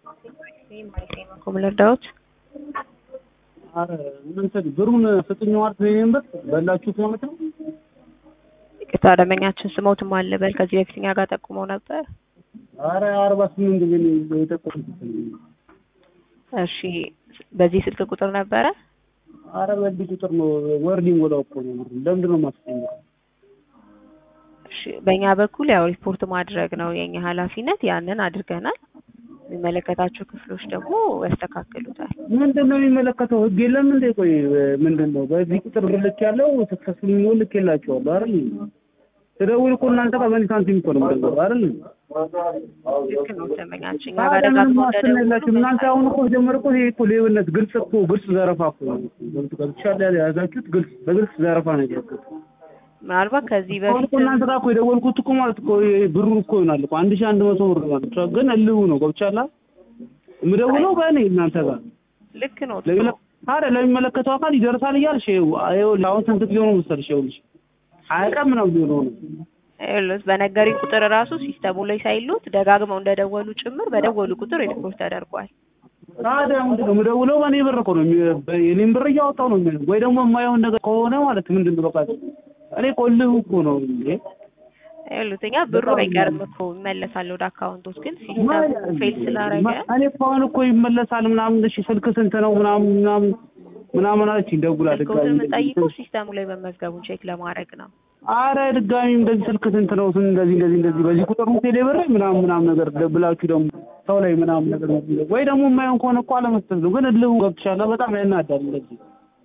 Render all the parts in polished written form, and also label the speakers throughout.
Speaker 1: como ልርዳዎት?
Speaker 2: አረ እናንተ ብሩን ሰጥኛዋት ነበር በላችሁት ማለት ነው።
Speaker 1: ይቅርታ ደንበኛችን ስሞትም አለበል ከዚህ በፊት እኛ ጋር ጠቁመው ነበር።
Speaker 2: አረ 48 ግን የተጠቆምኩት።
Speaker 1: እሺ በዚህ ስልክ ቁጥር ነበረ?
Speaker 2: አረ በዚህ ቁጥር ነው ወርዲንግ ወላው እኮ ነው። ለምንድን ነው የማትጠይቀው?
Speaker 1: እሺ በእኛ በኩል ያው ሪፖርት ማድረግ ነው የኛ ኃላፊነት፣ ያንን አድርገናል። የሚመለከታቸው ክፍሎች ደግሞ ያስተካክሉታል።
Speaker 2: ምንድነው የሚመለከተው? ህግ የለም እንዴ? ቆይ ምንድነው በዚህ ቁጥር ልክ ያለው ተከስል ነው ልክ የላቸዋል አይደል? ተደውል እኮ እናንተ ጋር በእኔ ሳንቲም እኮ ነው የምትደውለው አይደል?
Speaker 1: ልክ ነው ደንበኛችን እኛ ጋር ደጋግሞ
Speaker 2: እንደደውላችሁ እናንተ አሁን እኮ ጀመር እኮ ይሄ እኮ ሌብነት ግልጽ እኮ ግልጽ ዘረፋ እኮ ገብቻለሁ ያዛችሁት ግልጽ በግልጽ ዘረፋ ነው ያደረኩት።
Speaker 1: ምናልባት ከዚህ በፊት
Speaker 2: እናንተ ጋር እኮ የደወልኩት እኮ ማለት እኮ ብሩ እኮ ይሆናል እኮ 1100 ብር ማለት ነው። ግን እልው ነው ገብቻለሁ የምደውለው በእኔ እናንተ ጋር
Speaker 1: ልክ ነው።
Speaker 2: አረ ለሚመለከተው አካል ይደርሳል እያልሽ ይኸውልሽ አሁን ስንት ጊዜ ነው መሰለሽ ይኸውልሽ አያውቅም ነው ቢሆነው ነው
Speaker 1: ይኸውልሽ በነገሪ ቁጥር ራሱ ሲስተሙ ላይ ሳይሉት ደጋግመው እንደደወሉ ጭምር በደወሉ ቁጥር ሪፖርት ተደርጓል።
Speaker 2: ታዲያ ምንድነው የምደውለው በእኔ ብር እኮ ነው የኔን ብር እያወጣሁ ነው ወይ ደግሞ የማይሆን ነገር ከሆነ ማለት ምንድነው በቃ እኔ ቆልሁ እኮ ነው እንዴ
Speaker 1: ይኸውልኛ ብሩ አይቀርም እኮ ይመለሳል ወደ አካውንቶች ግን ሲስተሙ ፌል ስላደረገ
Speaker 2: እኔ ፋውን እኮ ይመለሳል ምናምን እሺ ስልክ ስንት ነው ምናምን አለች ደውላ
Speaker 1: ድጋሚ የምጠይቀው ሲስተሙ ላይ መመዝገቡን ቼክ ለማድረግ ነው።
Speaker 2: አረ ድጋሚ እንደዚህ ስልክ ስንት ነው እንደዚህ በዚህ ቁጥር ነው ቴሌብር ምናምን ነገር ብላችሁ ደግሞ ሰው ላይ ምናምን ነገር ወይ ደግሞ የማይሆን ከሆነ እኮ አለመስጠት ነው። ግን እልሁ ገብቻለሁ በጣም ያናዳል እንደዚህ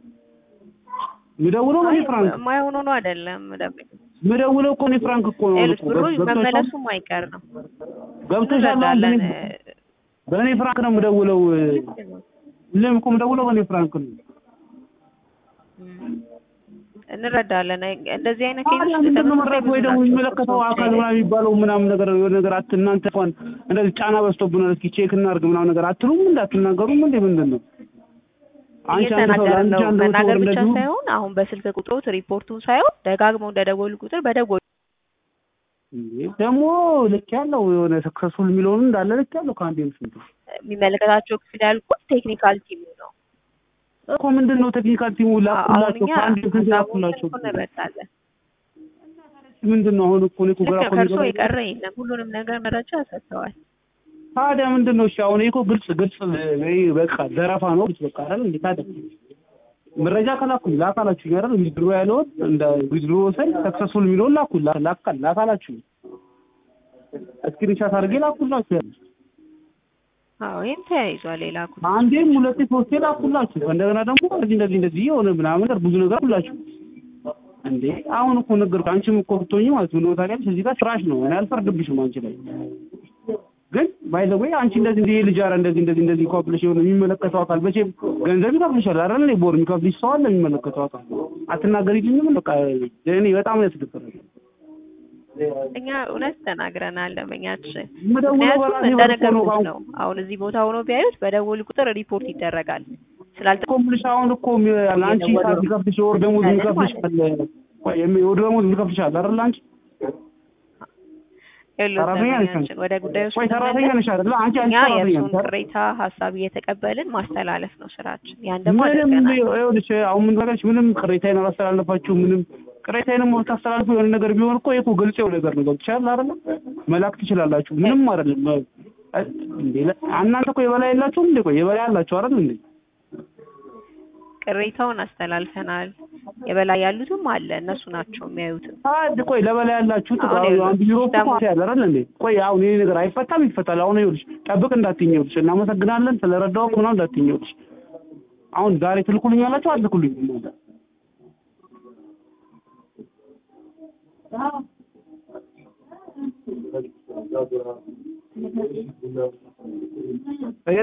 Speaker 2: ምደውለው ነው ፍራንክ
Speaker 1: የማይሆን ነው አይደለም ደብኝ
Speaker 2: ምደውለው እኮ ነው ፍራንክ እኮ ነው
Speaker 1: እኮ ብሩ መመለሱ ማይቀር ነው።
Speaker 2: ገብቶሻል በእኔ ፍራንክ ነው ምደውለው ለምን ቆም ደውለው በእኔ ፍራንክ ነው
Speaker 1: እንረዳለን። እንደዚህ አይነት
Speaker 2: ኬዝ ተመረጥ ወይ ደግሞ የሚመለከተው አካል ምናምን የሚባለው ምናምን ነገር የሆነ ነገር እናንተ እንኳን እንደዚህ ጫና በዝቶብናል እስኪ ቼክ እናድርግ ምናምን ነገር አትሉም እንዳትናገሩም እንዴ ምንድነው?
Speaker 1: መናገር ብቻ ሳይሆን አሁን በስልክ ቁጥሮት ሪፖርቱን ሳይሆን ደጋግመው እንደደወሉ ቁጥር በደወሉ
Speaker 2: ደግሞ ልክ ያለው የሆነ ሰክሰስፉል የሚለውን እንዳለ ልክ ያለው ከአንዴም ስንት
Speaker 1: የሚመለከታቸው ክፍል ያልኩት ቴክኒካል ቲሙ ነው
Speaker 2: እኮ ምንድነው ቴክኒካል ቲሙ ላኩላቸው ከአንዴም ስንት ላኩላቸው
Speaker 1: እንረዳለን።
Speaker 2: ምንድነው አሁን እኮ ነው ግራ እኮ
Speaker 1: ከርሶ የቀረ የለም ሁሉንም ነገር መረጃ ሰጥተዋል።
Speaker 2: ታዲያ ምንድነው እሺ አሁን እኮ ግልጽ በቃ ዘረፋ ነው በቃ አይደል እንዴ? ታዲያ መረጃ ካላኩኝ ላካላችሁ አይደል ዊዝድሮ ያለው እንደ ዊዝድሮ ሰል ሰክሰስፉል የሚለውን ላካላችሁ ስክሪንሻት አድርጌ ላኩላችሁ።
Speaker 1: አዎ ይሄን ተያይዟል ላኩት
Speaker 2: አንዴም ሁለቴ ሶስቴ ላኩላችሁ። እንደገና ደግሞ እንደዚህ የሆነ ምናምን ነገር ብዙ ነገር ሁላችሁ እንዴ አሁን እኮ ነገር አንቺም እኮ ብትሆኚ ማለት ነው ታውቂያለሽ እዚህ ጋር ስራሽ ነው እኔ አልፈርድብሽም አንቺ ላይ ግን ባይ ዘ ወይ አንቺ እንደዚህ ልጅ አረ እንደዚህ ኮፕሌሽ ነው የሚመለከተው አካል በቼ ገንዘብ ይከፍልሻል አይደል እንዴ ቦር የሚከፍልሽ ሰው አለ የሚመለከተው አካል አትናገሪልኝም በቃ እኔ በጣም ያስደፈረኝ
Speaker 1: እኛ እውነት ተናግረናል ለመኛችን ምክንያቱም እንደነገርኩት ነው። አሁን እዚህ ቦታ ሆኖ ቢያዩት በደወሉ ቁጥር ሪፖርት ይደረጋል
Speaker 2: ስላልተቆምልሽ አሁን እኮ አንቺ ይከፍልሽ ወር ደሞዝ ይከፍልሽ አለ ወር ደሞዝ ይከፍልሽ አለ አይደል አንቺ
Speaker 1: ወደ ጉዳዩ
Speaker 2: ሰራተኛ ነሽ አይደል አንቺ
Speaker 1: ቅሬታ ሀሳብ እየተቀበልን ማስተላለፍ ነው ስራችን። ያን ደግሞ
Speaker 2: ይኸውልሽ አሁን ምን ነገርሽ ምንም ቅሬታዬን አላስተላለፋችሁ ምንም ቅሬታዬንም ታስተላልፉ የሆነ ነገር ቢሆን እኮ ጉልጽ የሆነ ነገር ነው ገብቻለሁ አይደል መላክ ትችላላችሁ ምንም አይደለም እንዴ እናንተ እኮ የበላይ ያላችሁ እንዴ ቆይ የበላይ ያላችሁ አይደል እንዴ
Speaker 1: ቅሬታውን አስተላልፈናል። የበላይ ያሉትም አለ እነሱ ናቸው የሚያዩት።
Speaker 2: ቆይ ለበላይ ያላችሁ ተቃዋሚ አንድ ቢሮ እኮ አይደል እንዴ ቆይ አሁን ይሄ ነገር አይፈታም ይፈታል። አሁን ይኸውልሽ ጠብቅ እንዳትኘውልሽ እናመሰግናለን ስለረዳው ምናምን እንዳትኘውልሽ አሁን ዛሬ ትልኩልኛላችሁ አትልኩልኝም ማለት